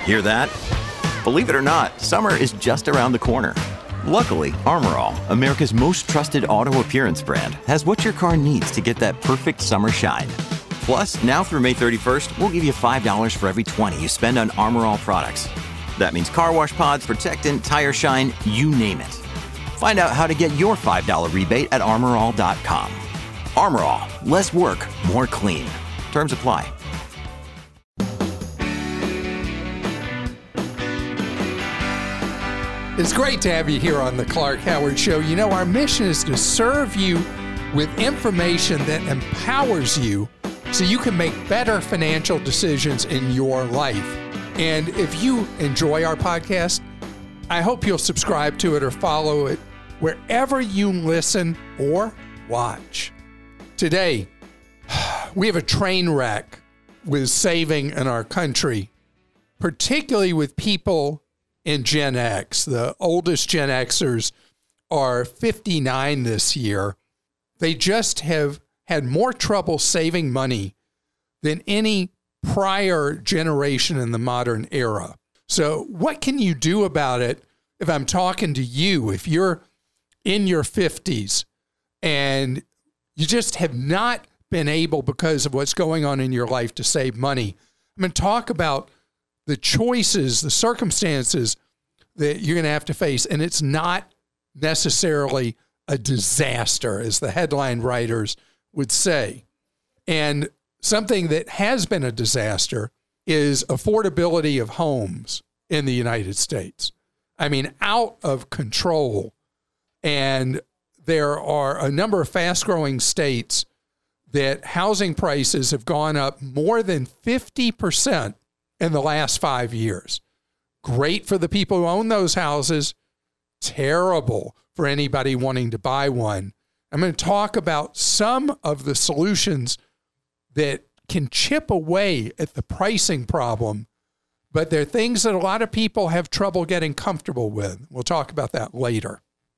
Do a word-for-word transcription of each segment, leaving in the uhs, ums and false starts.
Hear that? Believe it or not, summer is just around the corner. Luckily, Armor All, America's most trusted auto appearance brand, has what your car needs to get that perfect summer shine. Plus, now through May thirty-first, we'll give you five dollars for every twenty you spend on Armor All products. That means car wash pods, protectant, tire shine, you name it. Find out how to get your five dollars rebate at armor all dot com. Armor All, less work, more clean. Terms apply. It's great to have you here on the Clark Howard Show. You know, our mission is to serve you with information that empowers you so you can make better financial decisions in your life. And if you enjoy our podcast, I hope you'll subscribe to it or follow it wherever you listen or watch. Today, we have a train wreck with saving in our country, particularly with people in Gen X. The oldest Gen Xers are fifty-nine this year. They just have had more trouble saving money than any prior generation in the modern era. So what can you do about it if I'm talking to you, if you're in your fifties and you just have not been able, because of what's going on in your life, to save money? I'm going to talk about the choices, the circumstances that you're going to have to face. And it's not necessarily a disaster, as the headline writers would say. And something that has been a disaster is affordability of homes in the United States. I mean, out of control. And there are a number of fast-growing states that housing prices have gone up more than fifty percent in the last five years. Great for the people who own those houses. Terrible for anybody wanting to buy one. I'm going to talk about some of the solutions that can chip away at the pricing problem, but they're things that a lot of people have trouble getting comfortable with. We'll talk about that later.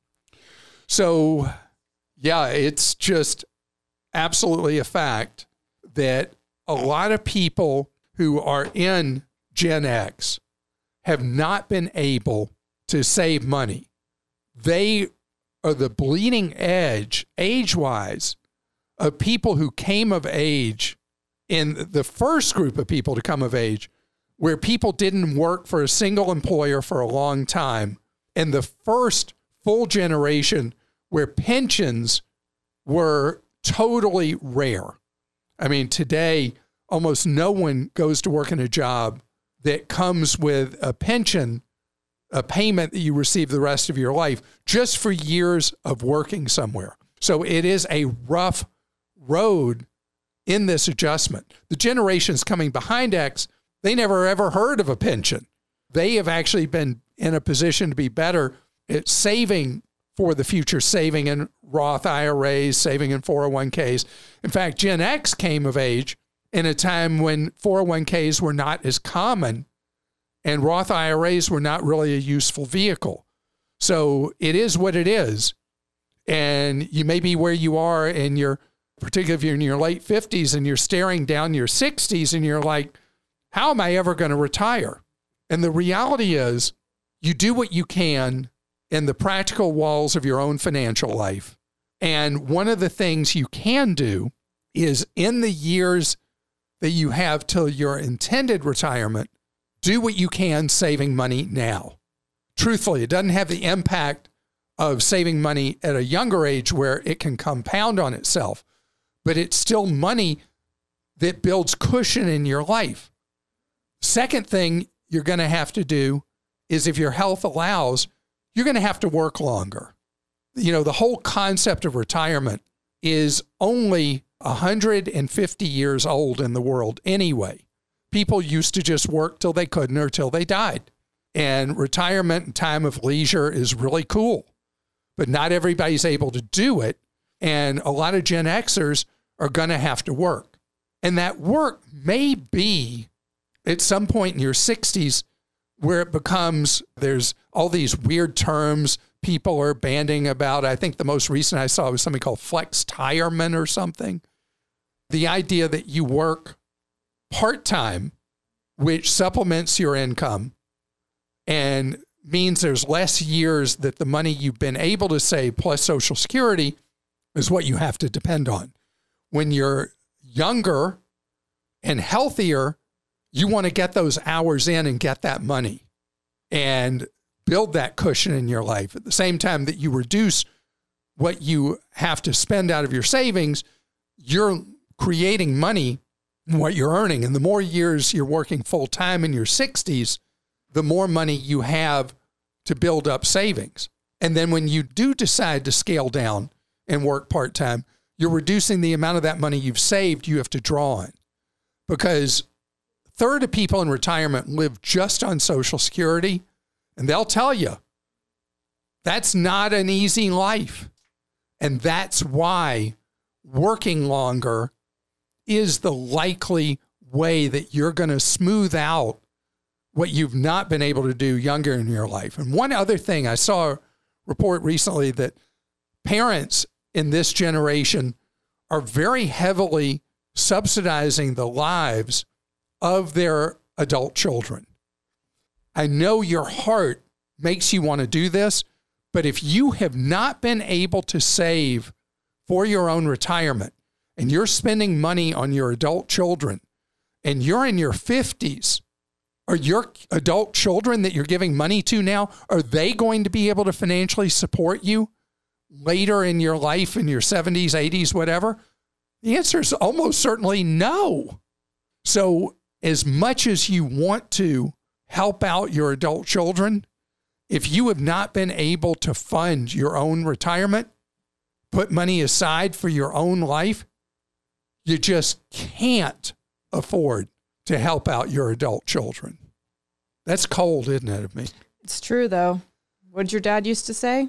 So, yeah, it's just absolutely a fact that a lot of people who are in Gen X have not been able to save money. They are the bleeding edge, age-wise, of people who came of age in the first group of people to come of age, where people didn't work for a single employer for a long time, and the first full generation where pensions were totally rare. I mean, today, almost no one goes to work in a job that comes with a pension, a payment that you receive the rest of your life, just for years of working somewhere. So it is a rough road in this adjustment. The generations coming behind X, they never ever heard of a pension. They have actually been in a position to be better at saving for the future, saving in Roth I R As, saving in four oh one k's. In fact, Gen X came of age in a time when four oh one k's were not as common and Roth I R As were not really a useful vehicle. So it is what it is. And you may be where you are in your, particularly if you're in your late fifties and you're staring down your sixties and you're like, how am I ever going to retire? And the reality is you do what you can in the practical walls of your own financial life. And one of the things you can do is, in the years that you have till your intended retirement, do what you can saving money now. Truthfully, it doesn't have the impact of saving money at a younger age where it can compound on itself, but it's still money that builds cushion in your life. Second thing you're going to have to do is, if your health allows, you're going to have to work longer. You know, the whole concept of retirement is only one hundred fifty years old in the world anyway. People used to just work till they couldn't or till they died. And retirement and time of leisure is really cool, but not everybody's able to do it. And a lot of Gen Xers are going to have to work. And that work may be at some point in your sixties where it becomes, there's all these weird terms people are banding about. I think the most recent I saw was something called flex-tirement or something. The idea that you work part-time which supplements your income and means there's less years that the money you've been able to save plus Social Security is what you have to depend on. When you're younger and healthier, you want to get those hours in and get that money and build that cushion in your life. At the same time that you reduce what you have to spend out of your savings, you're creating money in what you're earning. And the more years you're working full time in your sixties, the more money you have to build up savings. And then when you do decide to scale down and work part-time, you're reducing the amount of that money you've saved you have to draw on. Because a third of people in retirement live just on Social Security, and they'll tell you that's not an easy life. And that's why working longer is the likely way that you're going to smooth out what you've not been able to do younger in your life. And one other thing, I saw a report recently that parents in this generation are very heavily subsidizing the lives of their adult children. I know your heart makes you want to do this, but if you have not been able to save for your own retirement and you're spending money on your adult children and you're in your fifties, are your adult children that you're giving money to now, are they going to be able to financially support you later in your life, in your seventies, eighties, whatever? The answer is almost certainly no. So as much as you want to help out your adult children, if you have not been able to fund your own retirement, put money aside for your own life, you just can't afford to help out your adult children. That's cold, isn't it, of me? It's true, though. What did your dad used to say?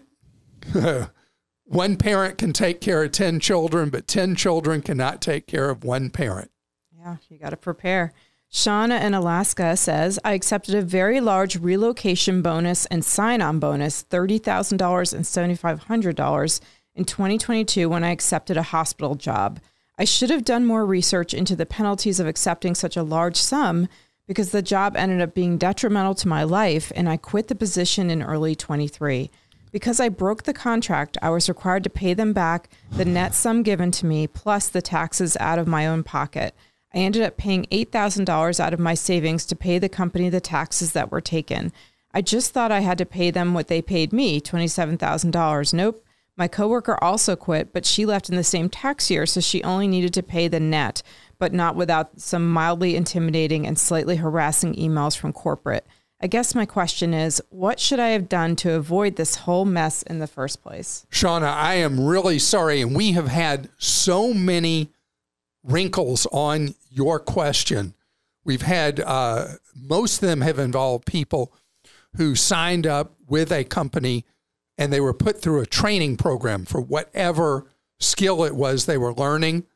One parent can take care of ten children, but ten children cannot take care of one parent. Yeah, you got to prepare. Shauna in Alaska says, I accepted a very large relocation bonus and sign-on bonus, thirty thousand dollars and seven thousand five hundred dollars in twenty twenty-two when I accepted a hospital job. I should have done more research into the penalties of accepting such a large sum because the job ended up being detrimental to my life, and I quit the position in early twenty-three. Because I broke the contract, I was required to pay them back the net sum given to me plus the taxes out of my own pocket. I ended up paying eight thousand dollars out of my savings to pay the company the taxes that were taken. I just thought I had to pay them what they paid me, twenty-seven thousand dollars. Nope. My coworker also quit, but she left in the same tax year, so she only needed to pay the net, but not without some mildly intimidating and slightly harassing emails from corporate. I guess my question is, what should I have done to avoid this whole mess in the first place? Shauna, I am really sorry, and we have had so many wrinkles on your question. We've had, uh, most of them have involved people who signed up with a company and they were put through a training program for whatever skill it was they were learning,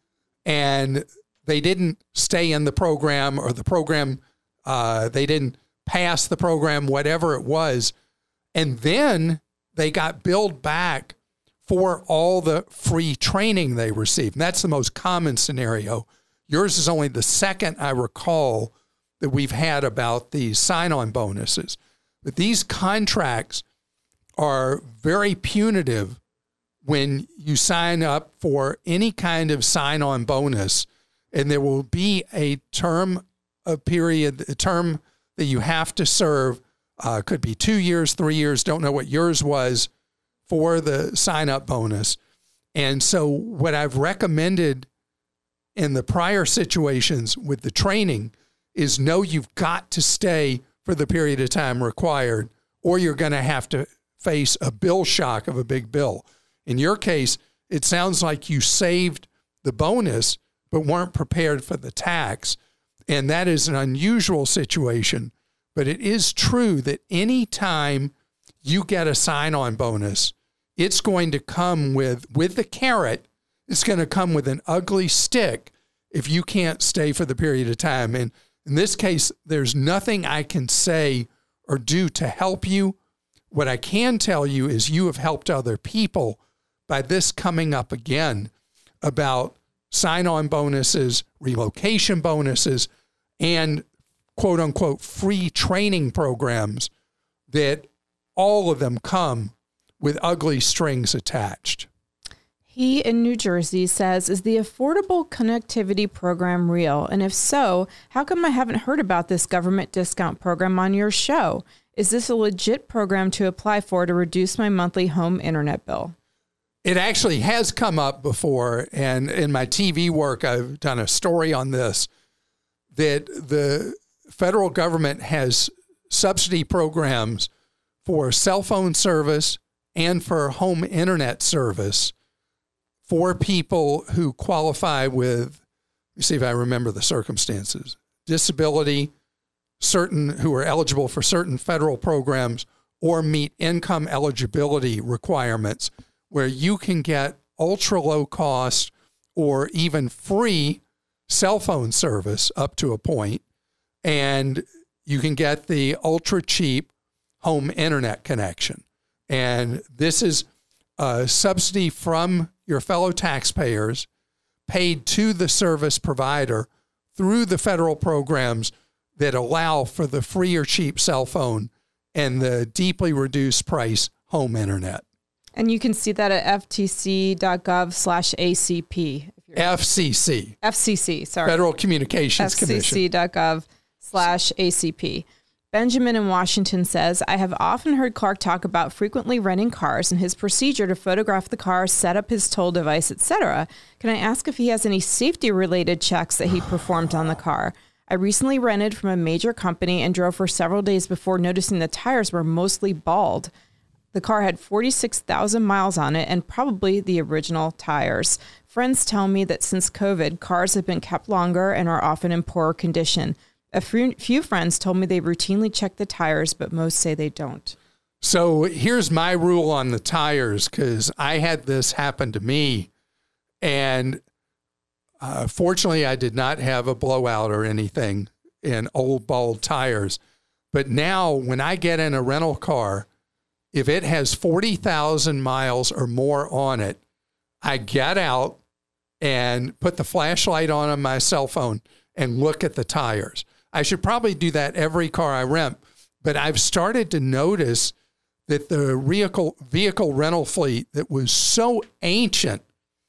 and they didn't stay in the program, or the program, uh, they didn't pass the program, whatever it was. And then they got billed back for all the free training they received. And that's the most common scenario. Yours is only the second I recall that we've had about these sign-on bonuses. But these contracts are very punitive when you sign up for any kind of sign-on bonus, and there will be a term, a period, a term that you have to serve. Uh, could be two years, three years, don't know what yours was for the sign-up bonus. And so what I've recommended in the prior situations with the training is know you've got to stay for the period of time required, or you're going to have to face a bill shock of a big bill. In your case, it sounds like you saved the bonus but weren't prepared for the tax. And that is an unusual situation, but it is true that any time you get a sign-on bonus, it's going to come with, with the carrot, it's going to come with an ugly stick if you can't stay for the period of time. And in this case, there's nothing I can say or do to help you. What I can tell you is you have helped other people by this coming up again about sign-on bonuses, relocation bonuses, and quote unquote free training programs that all of them come with ugly strings attached. He in New Jersey says, is the Affordable Connectivity Program real? And if so, how come I haven't heard about this government discount program on your show? Is this a legit program to apply for to reduce my monthly home internet bill? It actually has come up before, and in my T V work, I've done a story on this, that the federal government has subsidy programs for cell phone service and for home internet service for people who qualify with, let me see if I remember the circumstances, disability, certain who are eligible for certain federal programs, or meet income eligibility requirements, where you can get ultra low cost or even free cell phone service up to a point, and you can get the ultra cheap home internet connection. And this is a subsidy from your fellow taxpayers paid to the service provider through the federal programs that allow for the free or cheap cell phone and the deeply reduced price home internet. And you can see that at f t c dot gov slash A C P. F C C. F C C, sorry. Federal Communications Commission. f c c dot gov slash A C P. Benjamin in Washington says, I have often heard Clark talk about frequently renting cars and his procedure to photograph the car, set up his toll device, et cetera. Can I ask if he has any safety-related checks that he performed on the car? I recently rented from a major company and drove for several days before noticing the tires were mostly bald. The car had forty-six thousand miles on it and probably the original tires. Friends tell me that since COVID, cars have been kept longer and are often in poorer condition. A few friends told me they routinely check the tires, but most say they don't. So here's my rule on the tires, because I had this happen to me. And uh, fortunately, I did not have a blowout or anything in old bald tires. But now when I get in a rental car, if it has forty thousand miles or more on it, I get out and put the flashlight on on my cell phone and look at the tires. I should probably do that every car I rent, but I've started to notice that the vehicle vehicle rental fleet that was so ancient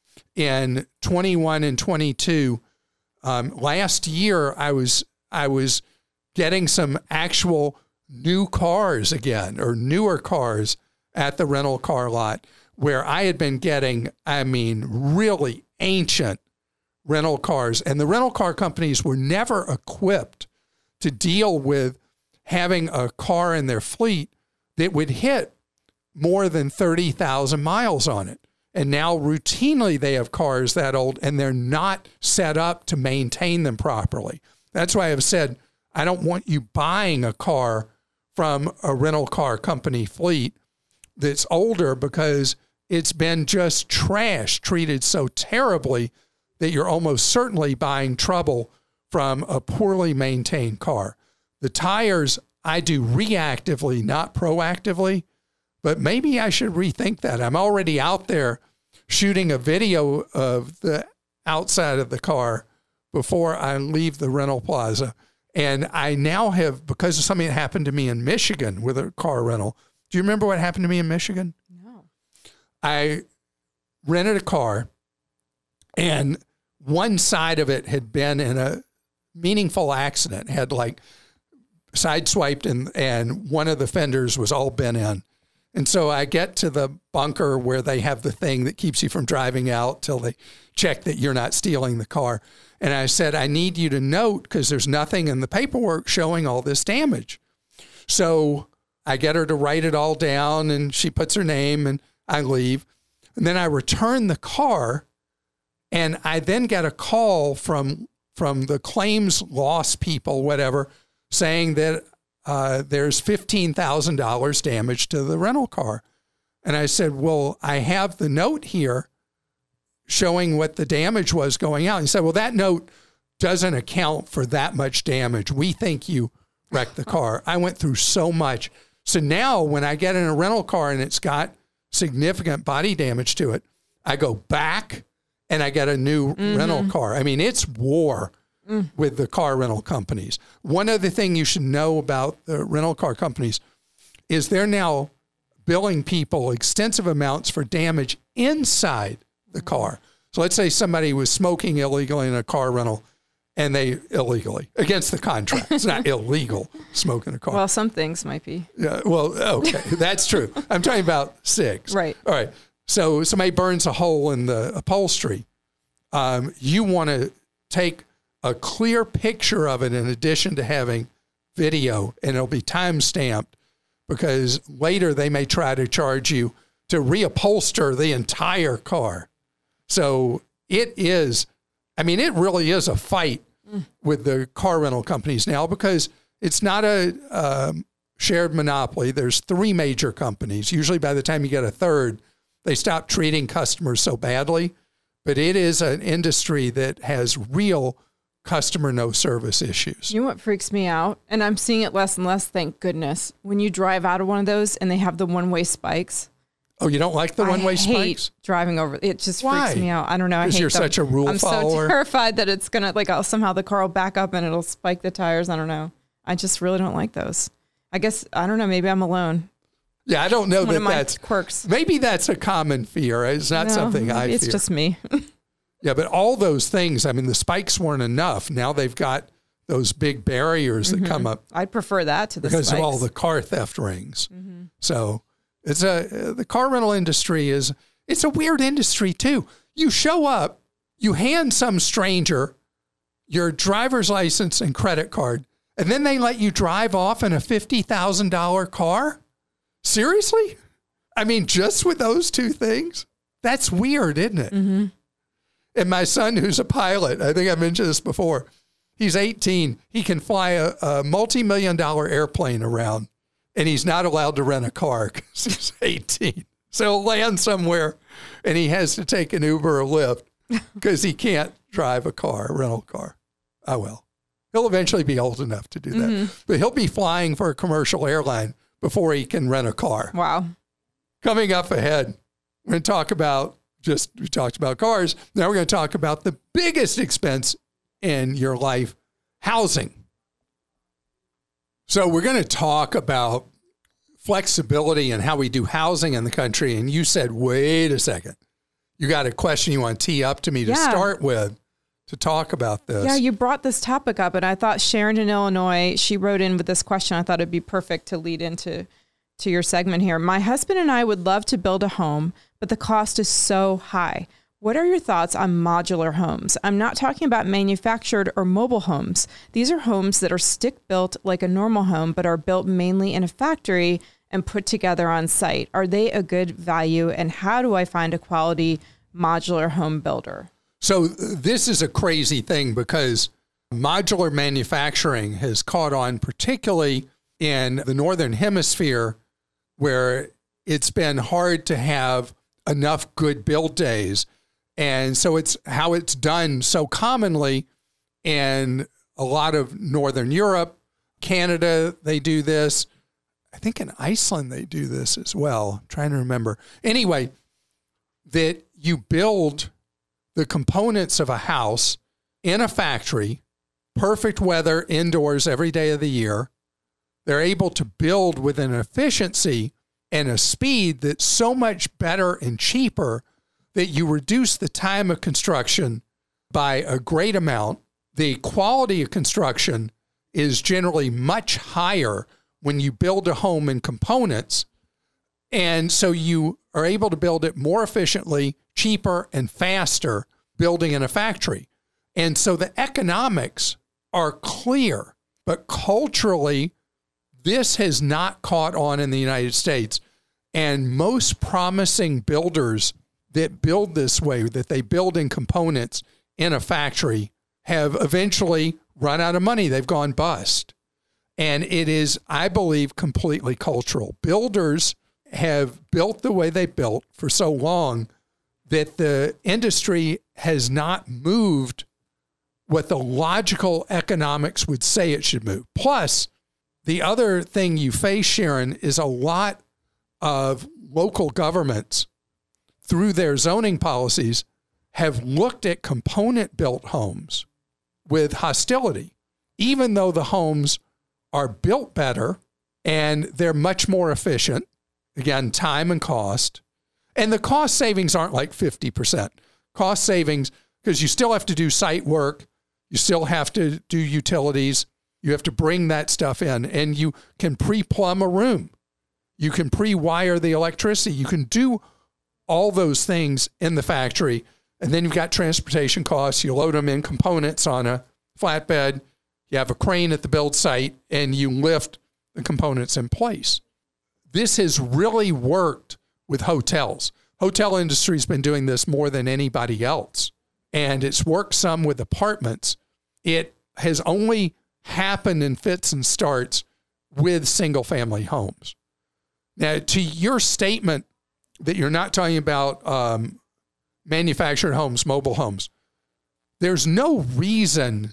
in twenty-one and twenty-two, um, last year I was I was getting some actual new cars again, or newer cars at the rental car lot, where I had been getting, I mean, really ancient rental cars. And the rental car companies were never equipped to deal with having a car in their fleet that would hit more than thirty thousand miles on it. And now routinely they have cars that old and they're not set up to maintain them properly. That's why I've said, I don't want you buying a car from a rental car company fleet that's older, because it's been just trash, treated so terribly that you're almost certainly buying trouble from a poorly maintained car. The tires, I do reactively, not proactively, but maybe I should rethink that. I'm already out there shooting a video of the outside of the car before I leave the rental plaza. And I now have, because of something that happened to me in Michigan with a car rental. Do you remember what happened to me in Michigan? No. I rented a car, and one side of it had been in a meaningful accident, had like sideswiped, and, and one of the fenders was all bent in. And so I get to the bunker where they have the thing that keeps you from driving out till they check that you're not stealing the car. And I said, I need you to note, because there's nothing in the paperwork showing all this damage. So I get her to write it all down, and she puts her name, and I leave. And then I return the car, and I then get a call from from the claims loss people, whatever, saying that uh, there's fifteen thousand dollars damage to the rental car. And I said, well, I have the note here showing what the damage was going out. He said, well, that note doesn't account for that much damage. We think you wrecked the car. I went through so much. So now when I get in a rental car and it's got significant body damage to it, I go back and I get a new mm-hmm. rental car. I mean, it's war mm. with the car rental companies. One other thing you should know about the rental car companies is they're now billing people extensive amounts for damage inside the car. So let's say somebody was smoking illegally in a car rental and they illegally, against the contract. It's not illegal smoking a car. Well, some things might be. Yeah, well, okay, that's true. I'm talking about cigs. Right. All right. So somebody burns a hole in the upholstery. Um, you want to take a clear picture of it in addition to having video, and it'll be time stamped because later they may try to charge you to reupholster the entire car. So it is, I mean, it really is a fight mm. with the car rental companies now because it's not a um, shared monopoly. There's three major companies. Usually by the time you get a third, they stop treating customers so badly. But it is an industry that has real customer no service issues. You know what freaks me out? And I'm seeing it less and less, thank goodness. When you drive out of one of those and they have the one-way spikes. Oh, you don't like the one-way I hate spikes? Driving over. It just Why? freaks me out. I don't know. I hate Because you're them. such a rule I'm follower. so terrified that it's going to, like, oh, somehow the car will back up and it'll spike the tires. I don't know. I just really don't like those. I guess, I don't know, maybe I'm alone. Yeah, I don't know One that of my that's quirks. Maybe that's a common fear. It's not No, something I fear. It's just me. Yeah, but all those things, I mean, the spikes weren't enough. Now they've got those big barriers that mm-hmm. come up. I'd prefer that to the because spikes. of all the car theft rings. Mm-hmm. So it's a, the car rental industry is, it's a weird industry too. You show up, you hand some stranger your driver's license and credit card, and then they let you drive off in a fifty thousand dollars car? Seriously? I mean, just with those two things? That's weird, isn't it? Mm-hmm. And my son, who's a pilot, I think I mentioned this before, he's eighteen. He can fly a, a multi-million dollar airplane around, and he's not allowed to rent a car because he's eighteen. So he'll land somewhere, and he has to take an Uber or Lyft because he can't drive a car, a rental car. Oh, well. He'll eventually be old enough to do that. Mm-hmm. But he'll be flying for a commercial airline before he can rent a car. Wow. Coming up ahead, we're going to talk about, just we talked about cars. Now we're going to talk about the biggest expense in your life, housing. So we're going to talk about flexibility and how we do housing in the country. And you said, wait a second, you got a question you want to tee up to me to yeah. start with to talk about this. Yeah, you brought this topic up, and I thought Sharon in Illinois, she wrote in with this question. I thought it'd be perfect to lead into to your segment here. My husband and I would love to build a home, but the cost is so high. What are your thoughts on modular homes? I'm not talking about manufactured or mobile homes. These are homes that are stick-built like a normal home, but are built mainly in a factory and put together on site. Are they a good value, and how do I find a quality modular home builder? So this is a crazy thing because modular manufacturing has caught on, particularly in the Northern Hemisphere, where it's been hard to have enough good build days. And so it's how it's done so commonly in a lot of Northern Europe, Canada, they do this. I think in Iceland, they do this as well. I'm trying to remember. Anyway, that you build the components of a house in a factory, perfect weather indoors every day of the year. They're able to build with an efficiency and a speed that's so much better and cheaper that you reduce the time of construction by a great amount. The quality of construction is generally much higher when you build a home in components. And so you are able to build it more efficiently, cheaper, and faster building in a factory. And so the economics are clear, but culturally, this has not caught on in the United States. And most promising builders that build this way, that they build in components in a factory, have eventually run out of money. They've gone bust. And it is, I believe, completely cultural. Builders have built the way they built for so long that the industry has not moved what the logical economics would say it should move. Plus, the other thing you face, Sharon, is a lot of local governments, through their zoning policies, have looked at component-built homes with hostility, even though the homes are built better and they're much more efficient. Again, time and cost. And the cost savings aren't like fifty percent. Cost savings, because you still have to do site work, you still have to do utilities, you have to bring that stuff in, and you can pre-plumb a room. You can pre-wire the electricity. You can do all those things in the factory. And then you've got transportation costs. You load them in components on a flatbed. You have a crane at the build site, and you lift the components in place. This has really worked with hotels. Hotel industry's been doing this more than anybody else. And it's worked some with apartments. It has only happened in fits and starts with single-family homes. Now, to your statement that you're not talking about um, manufactured homes, mobile homes, there's no reason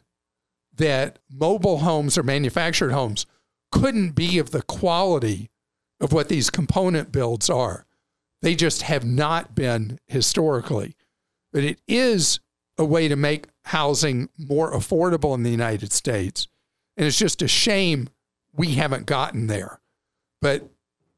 that mobile homes or manufactured homes couldn't be of the quality of what these component builds are. They just have not been historically. But it is a way to make housing more affordable in the United States. And it's just a shame we haven't gotten there. But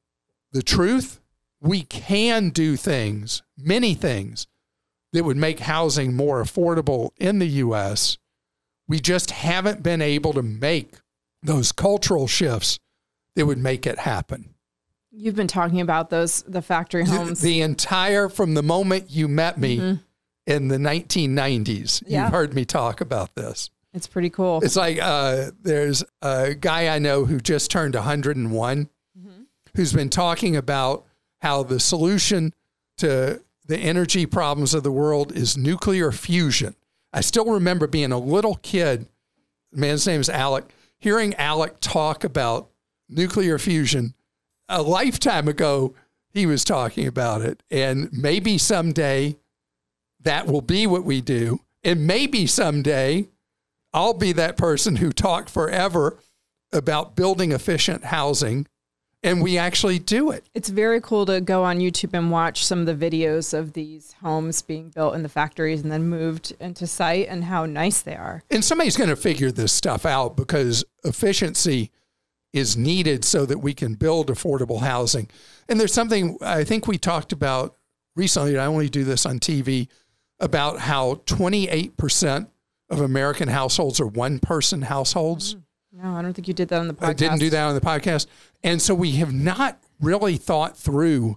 the truth, we can do things, many things, that would make housing more affordable in the U S. We just haven't been able to make those cultural shifts that would make it happen. You've been talking about those, the factory homes. The, the entire, from the moment you met me mm-hmm. in the nineteen nineties, yeah. You've heard me talk about this. It's pretty cool. It's like uh, there's a guy I know who just turned one hundred and one, mm-hmm. who's been talking about how the solution to the energy problems of the world is nuclear fusion. I still remember being a little kid, the man's name is Alec, hearing Alec talk about nuclear fusion. A lifetime ago, he was talking about it. And maybe someday that will be what we do. And maybe someday I'll be that person who talked forever about building efficient housing, and we actually do it. It's very cool to go on YouTube and watch some of the videos of these homes being built in the factories and then moved into site and how nice they are. And somebody's going to figure this stuff out, because efficiency is needed so that we can build affordable housing. And there's something I think we talked about recently, I only do this on T V, about how twenty-eight percent of American households are one-person households. No, I don't think you did that on the podcast. I didn't do that on the podcast. And so we have not really thought through,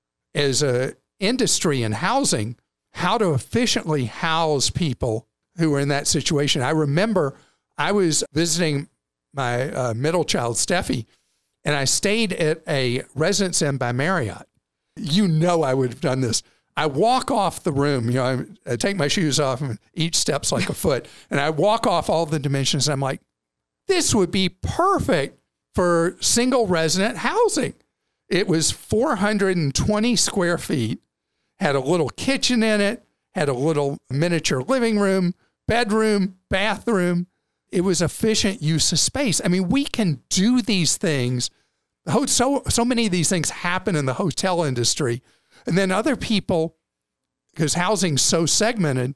as a industry in housing, how to efficiently house people who are in that situation. I remember I was visiting my uh, middle child, Steffi, and I stayed at a Residence Inn by Marriott. You know I would have done this. I walk off the room, you know, I, I take my shoes off, and each step's like a foot, and I walk off all the dimensions, and I'm like, this would be perfect for single resident housing. It was four hundred twenty square feet, had a little kitchen in it, had a little miniature living room, bedroom, bathroom. It was efficient use of space. I mean, we can do these things. So, so many of these things happen in the hotel industry. And then other people, because housing's so segmented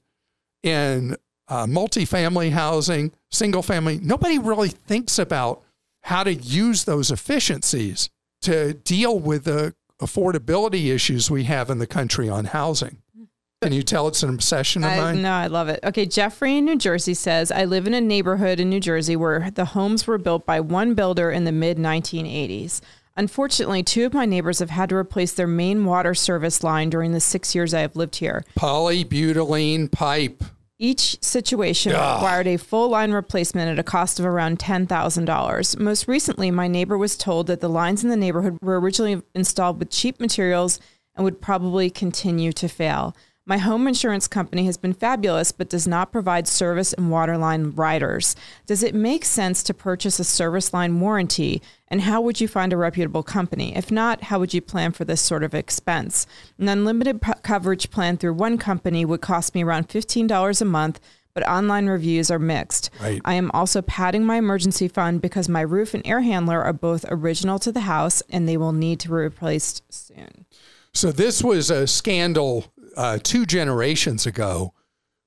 in uh, multifamily housing, single family, nobody really thinks about how to use those efficiencies to deal with the affordability issues we have in the country on housing. Can you tell it's an obsession of I, mine? No, I love it. Okay, Jeffrey in New Jersey says, I live in a neighborhood in New Jersey where the homes were built by one builder in the mid nineteen eighties. Unfortunately, two of my neighbors have had to replace their main water service line during the six years I have lived here. Polybutylene pipe. Each situation Ugh. required a full line replacement at a cost of around ten thousand dollars. Most recently, my neighbor was told that the lines in the neighborhood were originally installed with cheap materials and would probably continue to fail. My home insurance company has been fabulous, but does not provide service and water line riders. Does it make sense to purchase a service line warranty? And how would you find a reputable company? If not, how would you plan for this sort of expense? An unlimited p- coverage plan through one company would cost me around fifteen dollars a month, but online reviews are mixed. Right. I am also padding my emergency fund because my roof and air handler are both original to the house, and they will need to be replaced soon. So this was a scandal uh, two generations ago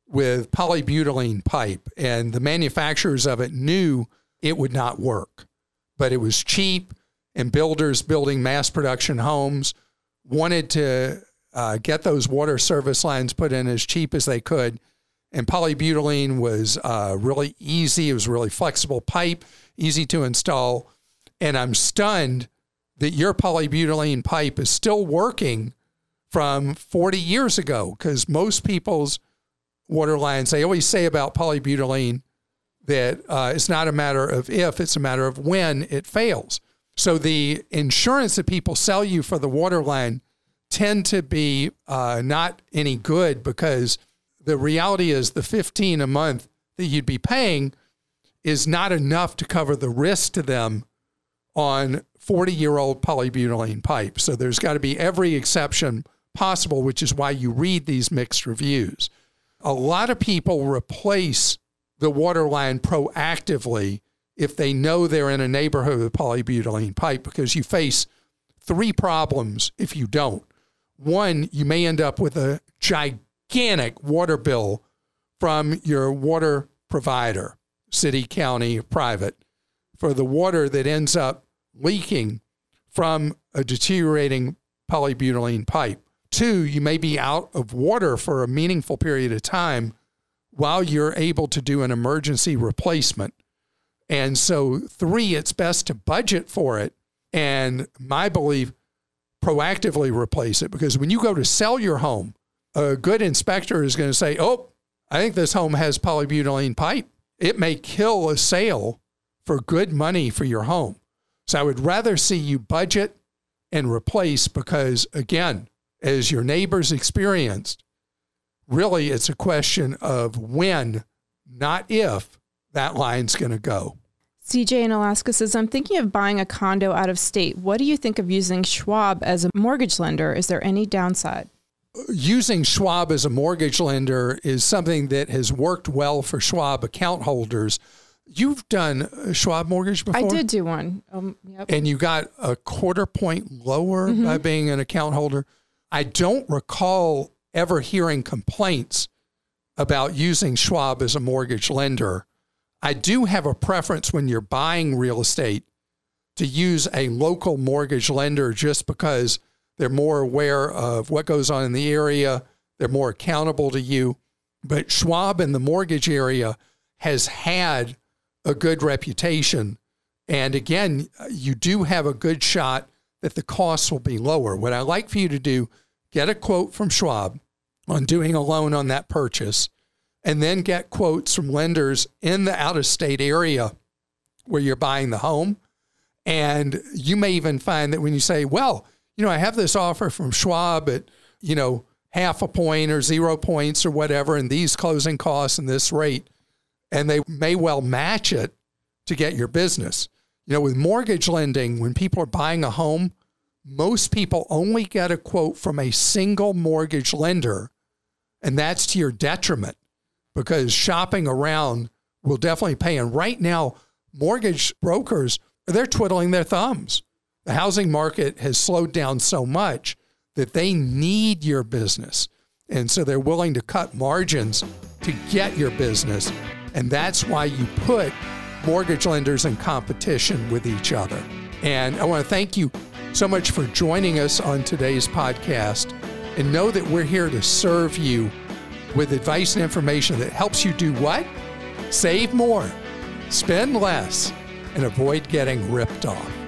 with polybutylene pipe, and the manufacturers of it knew it would not work. But it was cheap, and builders building mass production homes wanted to uh, get those water service lines put in as cheap as they could. And polybutylene was uh, really easy. It was really flexible pipe, easy to install. And I'm stunned that your polybutylene pipe is still working from forty years ago, because most people's water lines, they always say about polybutylene that uh, it's not a matter of if, it's a matter of when it fails. So the insurance that people sell you for the water line tend to be uh, not any good, because the reality is the fifteen a month that you'd be paying is not enough to cover the risk to them on forty-year-old polybutylene pipe. So there's got to be every exception possible, which is why you read these mixed reviews. A lot of people replace the water line proactively if they know they're in a neighborhood with polybutylene pipe, because you face three problems if you don't. One, you may end up with a gigantic water bill from your water provider, city, county, private, for the water that ends up leaking from a deteriorating polybutylene pipe. Two, you may be out of water for a meaningful period of time while you're able to do an emergency replacement. And so three, it's best to budget for it, and my belief, proactively replace it, because when you go to sell your home, a good inspector is going to say, oh, I think this home has polybutylene pipe. It may kill a sale for good money for your home. So I would rather see you budget and replace, because, again, as your neighbors experienced, really it's a question of when, not if, that line's going to go. C J in Alaska says, I'm thinking of buying a condo out of state. What do you think of using Schwab as a mortgage lender? Is there any downside? Using Schwab as a mortgage lender is something that has worked well for Schwab account holders. You've done a Schwab mortgage before? I did do one. Um, yep. And you got a quarter point lower mm-hmm. by being an account holder. I don't recall ever hearing complaints about using Schwab as a mortgage lender. I do have a preference when you're buying real estate to use a local mortgage lender, just because they're more aware of what goes on in the area. They're more accountable to you. But Schwab in the mortgage area has had a good reputation. And again, you do have a good shot that the costs will be lower. What I'd like for you to do, get a quote from Schwab on doing a loan on that purchase, and then get quotes from lenders in the out-of-state area where you're buying the home. And you may even find that when you say, well, you know, I have this offer from Schwab at, you know, half a point or zero points or whatever, and these closing costs and this rate, and they may well match it to get your business. You know, with mortgage lending, when people are buying a home, most people only get a quote from a single mortgage lender, and that's to your detriment, because shopping around will definitely pay. And right now, mortgage brokers, they're twiddling their thumbs. The housing market has slowed down so much that they need your business. And so they're willing to cut margins to get your business. And that's why you put mortgage lenders in competition with each other. And I want to thank you so much for joining us on today's podcast. And know that we're here to serve you with advice and information that helps you do what? Save more, spend less, and avoid getting ripped off.